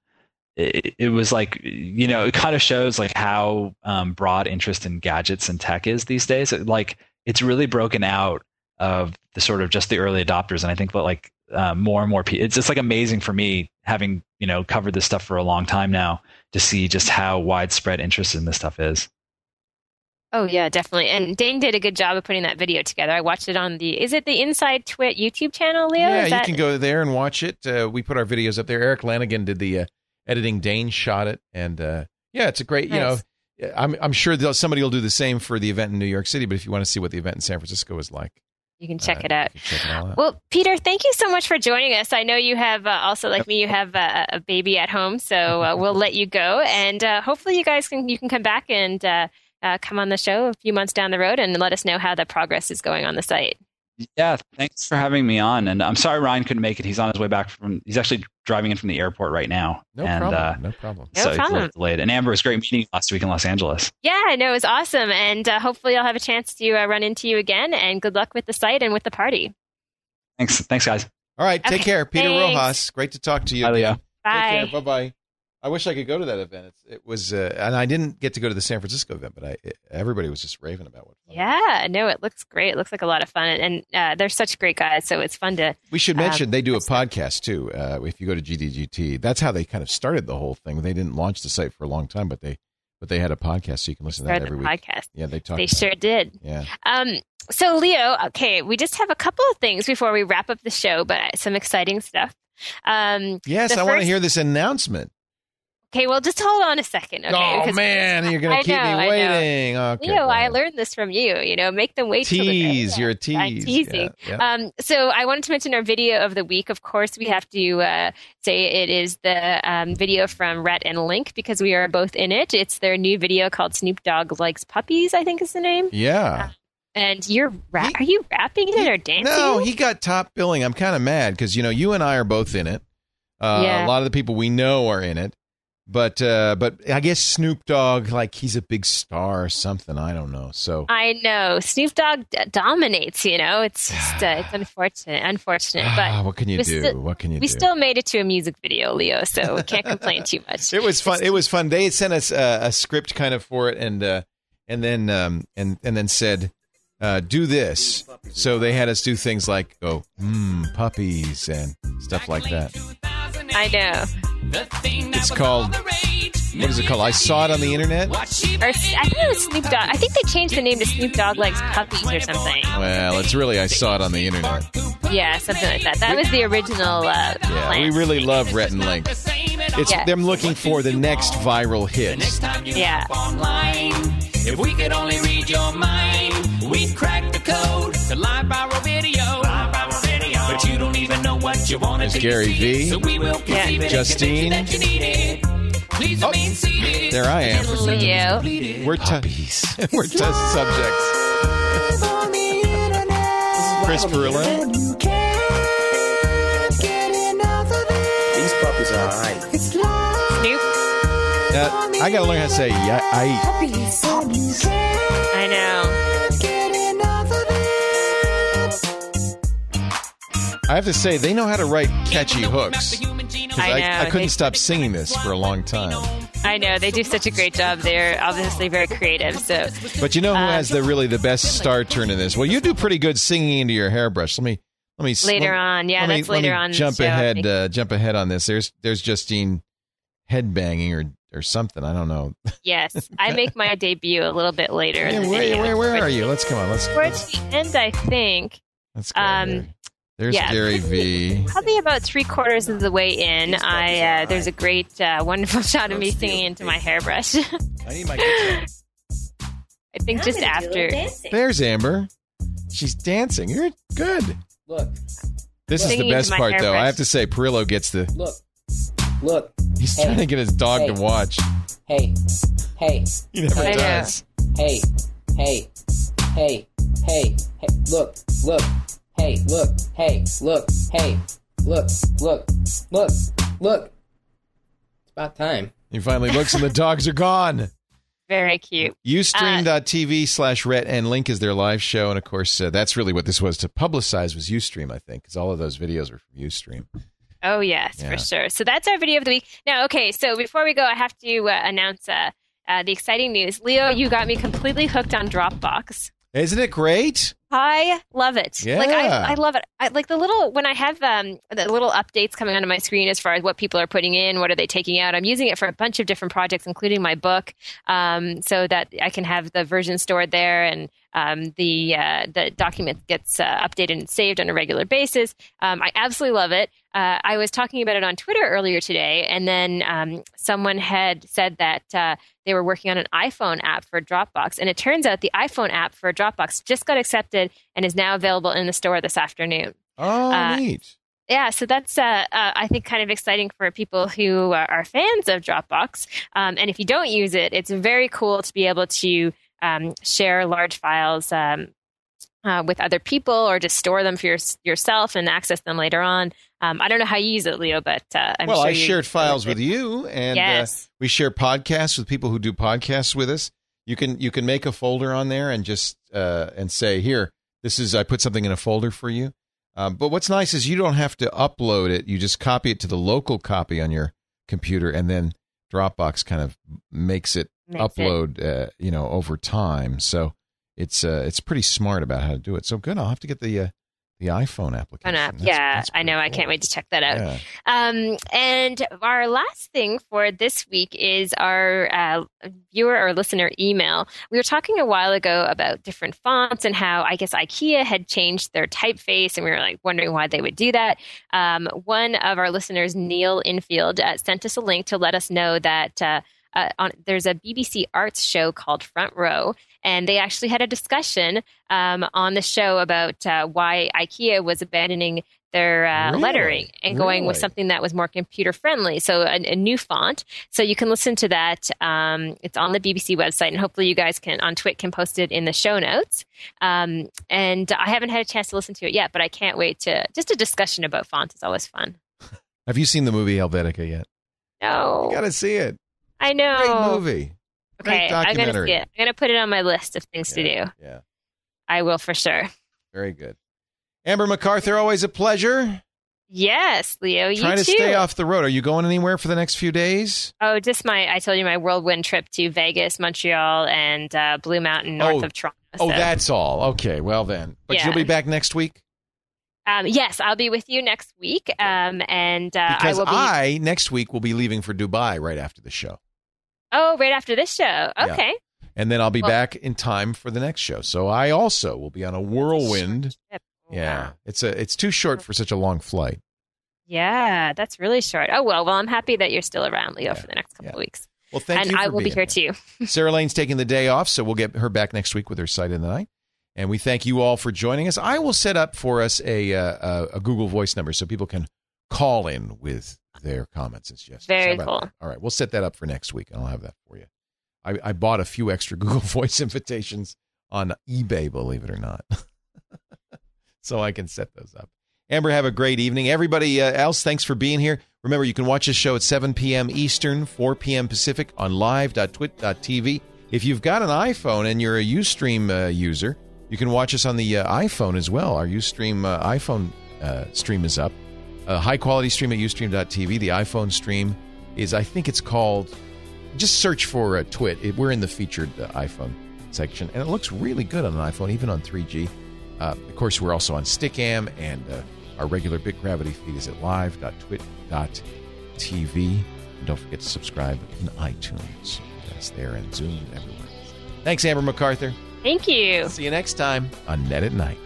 G: It was like, it kind of shows like how broad interest in gadgets and tech is these days. It's really broken out of the sort of just the early adopters, and I think that like more and more people, it's just like amazing for me having covered this stuff for a long time now to see just how widespread interest in this stuff is.
D: Oh yeah, definitely. And Dane did a good job of putting that video together. I watched it on is it the Inside Twit YouTube channel, Leo?
C: Yeah, you can go there and watch it. We put our videos up there. Eric Lanigan did the editing. Dane shot it, and it's a great.
D: Nice.
C: I'm sure somebody will do the same for the event in New York City. But if you want to see what the event in San Francisco is like,
D: you can check it out. Well, Peter, thank you so much for joining us. I know you have also, like me, you have a baby at home, so we'll let you go, and hopefully you guys can come back and come on the show a few months down the road and let us know how the progress is going on the site.
G: Yeah, thanks for having me on. And I'm sorry Ryan couldn't make it. He's on his way back he's actually driving in from the airport right now.
C: No problem. No problem.
G: So
D: No problem.
G: it's delayed. And Amber, it was great meeting you last week in Los Angeles.
D: Yeah, no, it was awesome. And hopefully I'll have a chance to run into you again. And good luck with the site and with the party.
G: Thanks, guys.
C: All right, take
D: Okay,
C: care. Peter
D: thanks.
C: Rojas, great to talk to you.
G: Bye, Leo.
C: Take
D: Bye.
C: care. Bye-bye. I wish I could go to that event. It was, and I didn't get to go to the San Francisco event, but everybody was just raving about what.
D: Yeah, no, it looks great. It looks like a lot of fun. And they're such great guys. So it's fun to.
C: We should mention they do a podcast too. If you go to GDGT, that's how they kind of started the whole thing. They didn't launch the site for a long time, but they had a podcast, so you can listen to that every week.
D: Podcast.
C: Yeah, they talk.
D: They sure did.
C: Yeah.
D: So Leo, okay, we just have a couple of things before we wrap up the show, but some exciting stuff.
C: Yes, I want to hear this announcement.
D: Okay, well, just hold on a second. Okay,
C: Oh
D: because
C: man, you're going to keep me waiting. Okay,
D: Leo, I
C: right.
D: learned this from you. Make them wait till the
C: Tease.
D: day.
C: You're a tease.
D: I'm teasing.
C: Yeah.
D: So I wanted to mention our video of the week. Of course, we have to say it is the video from Rhett and Link because we are both in it. It's their new video called Snoop Dogg Likes Puppies, I think is the name.
C: Yeah.
D: And are you rapping in it or dancing?
C: No, he got top billing. I'm kind of mad because you and I are both in it.
D: Yeah.
C: A lot of the people we know are in it. But I guess Snoop Dogg, like he's a big star or something. I don't know. So
D: I know Snoop Dogg dominates. It's just it's unfortunate. But
C: what can you do? What can you do?
D: We still made it to a music video, Leo. So we can't complain too much.
C: It was fun. It was fun. They had sent us a script kind of for it, and then said, do this. So they had us do things like go puppies and stuff like that.
D: I know.
C: It's called, what is it called? I Saw It on the Internet?
D: Or I think it was Snoop Dogg. I think they changed the name to Snoop Dogg Likes Puppies or something.
C: Well, it's really I Saw It on the Internet.
D: Yeah, something like that. That was the original plan.
C: We really love Rhett and Link. It's them looking for the next viral hit.
D: Yeah.
H: If we could only read your mind, we'd crack the code to live viral video. But you don't even know what you want to do.
C: There's Gary V.
H: So we will conceive it.
C: Justine.
H: That you need it. Please remain seated.
C: There I am.
D: Leo.
C: We're test subjects. Chris Perlin.
I: These puppies are alright.
D: Snoop.
C: I gotta learn how to say
D: I know.
C: I have to say, they know how to write catchy hooks. 'Cause
D: I know.
C: I couldn't stop singing this for a long time.
D: I know. They do such a great job. They're obviously very creative. So,
C: But you know who has the best star turn in this? Well, you do pretty good singing into your hairbrush. Let me
D: later on. Yeah, that's later on.
C: Jump
D: in the show,
C: ahead. Jump ahead on this. There's Justine headbanging or something. I don't know.
D: Yes, I make my debut a little bit later.
C: Yeah,
D: in the video.
C: where are you? Let's come on.
D: Towards the end, I think.
C: Let's go. There's Gary V.
D: Probably about 3/4 of the way in, there's a great, wonderful shot of me singing into my hairbrush.
C: I need my guitar.
D: I think just after.
C: There's Amber. She's dancing. You're good.
I: Look.
C: This is the
D: Singing
C: best
D: into my
C: part, though.
D: hairbrush.
C: I have to say, Perillo gets the.
I: Look.
C: He's trying to get his dog to watch.
I: Hey.
C: He never
D: I know.
C: does.
I: Hey. Look. Hey, look. Hey, look. Hey, look. It's about time.
C: He finally looks and the dogs are gone.
D: Very cute.
C: Ustream.tv/Rhett and Link is their live show. And of course, that's really what this was to publicize was Ustream, I think, because all of those videos were from Ustream.
D: Oh, yes, for sure. So that's our video of the week. Now, okay, so before we go, I have to announce the exciting news. Leo, you got me completely hooked on Dropbox.
C: Isn't it great?
D: I love it.
C: Yeah.
D: Like I love it. Like when I have the little updates coming onto my screen as far as what people are putting in, what are they taking out. I'm using it for a bunch of different projects, including my book, so that I can have the version stored there and the document gets updated and saved on a regular basis. I absolutely love it. I was talking about it on Twitter earlier today, and then someone had said that they were working on an iPhone app for Dropbox, and it turns out the iPhone app for Dropbox just got accepted and is now available in the store this afternoon.
C: Oh, neat.
D: Yeah, so that's, I think, kind of exciting for people who are fans of Dropbox. And if you don't use it, it's very cool to be able to share large files with other people or just store them for yourself and access them later on. I don't know how you use it, Leo, but I'm
C: well,
D: sure
C: I shared files with you, and
D: yes.
C: We share podcasts with people who do podcasts with us. You can make a folder on there and just and say, here, I put something in a folder for you. But what's nice is you don't have to upload it. You just copy it to the local copy on your computer, and then Dropbox kind of makes it upload, over time. So it's pretty smart about how to do it. So good. I'll have to get the iPhone application.
D: That's I know. Cool. I can't wait to check that out.
C: Yeah.
D: And our last thing for this week is our viewer or listener email. We were talking a while ago about different fonts and how I guess IKEA had changed their typeface, and we were like wondering why they would do that. One of our listeners, Neil Infield, sent us a link to let us know that there's a BBC Arts show called Front Row, and they actually had a discussion on the show about why IKEA was abandoning their lettering and going with something that was more computer friendly. So a new font. So you can listen to that. It's on the BBC website, and hopefully you guys can post it in the show notes. And I haven't had a chance to listen to it yet, but I can't wait just a discussion about fonts is always fun.
C: Have you seen the movie Helvetica yet?
D: No.
C: You got to see it.
D: I know.
C: Great movie.
D: Okay, I'm going to see it. I'm going to put it on my list of things to do.
C: Yeah.
D: I will for sure.
C: Very good. Amber MacArthur, always a pleasure.
D: Yes, Leo, you too.
C: Trying to stay off the road. Are you going anywhere for the next few days?
D: Oh, just I told you my whirlwind trip to Vegas, Montreal, and Blue Mountain north of Toronto.
C: Oh, that's all. Okay, well then. But you'll be back next week?
D: Yes, I'll be with you next week.
C: Because next week will be leaving for Dubai right after the show.
D: Oh, right after this show. Okay.
C: Yeah. And then I'll be back in time for the next show. So I also will be on a whirlwind. Yeah. It's too short for such a long flight.
D: Yeah, that's really short. Oh, well, I'm happy that you're still around, Leo, for the next couple of weeks.
C: Well, thank you for
D: I will be here too.
C: Sarah Lane's taking the day off, so we'll get her back next week with her Sight in the Night. And we thank you all for joining us. I will set up for us a Google Voice number so people can call in with their comments and suggestions.
D: Very cool.
C: That? All right, we'll set that up for next week, and I'll have that for you. I bought a few extra Google Voice invitations on eBay, believe it or not, so I can set those up. Amber, have a great evening. Everybody else, thanks for being here. Remember, you can watch this show at 7 p.m. Eastern, 4 p.m. Pacific on live.twit.tv. If you've got an iPhone and you're a Ustream user, you can watch us on the iPhone as well. Our Ustream iPhone stream is up. High-quality stream at Ustream.tv. The iPhone stream is, I think it's called, just search for Twit. We're in the featured iPhone section, and it looks really good on an iPhone, even on 3G. Of course, we're also on Stickam, and our regular Big Gravity feed is at live.twit.tv. And don't forget to subscribe in iTunes. That's there, and Zoom, and everywhere. Thanks, Amber MacArthur.
D: Thank you.
C: See you next time on Net at Night.